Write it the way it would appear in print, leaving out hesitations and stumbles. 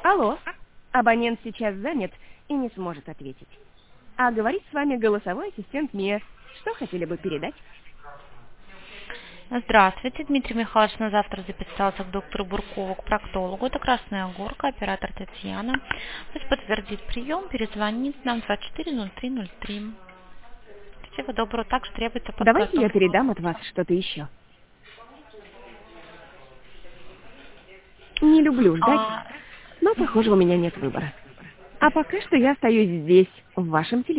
Алло, абонент сейчас занят и не сможет ответить. А говорит с вами голосовой ассистент Мия. Что хотели бы передать? Здравствуйте, Дмитрий Михайлович на завтра записался к доктору Буркову, к проктологу. Это Красная Горка, оператор Татьяна. Пусть подтвердит прием, перезвонит нам 240303. Всего доброго, также требуется Давайте я подготовка. передам от вас что-то еще. Не люблю ждать, но, похоже, у меня нет выбора. А пока что я остаюсь здесь, в вашем телефоне.